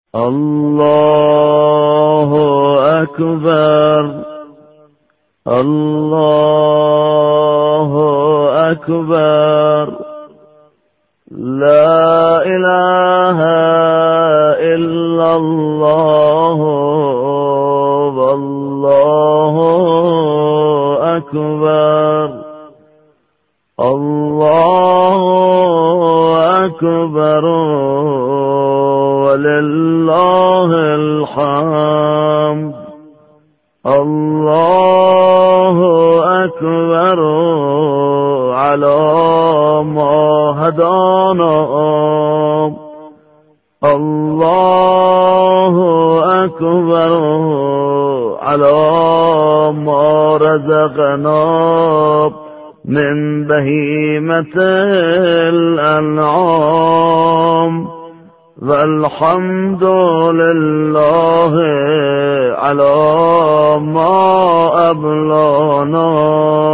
الله أكبر الله أكبر لا إله إلا الله والله أكبر الله أكبر ولله الحمد الله أكبر على ما هدانا الله أكبر على ما رزقنا من بهيمة الأنعام والحمد لله على ما أبلانا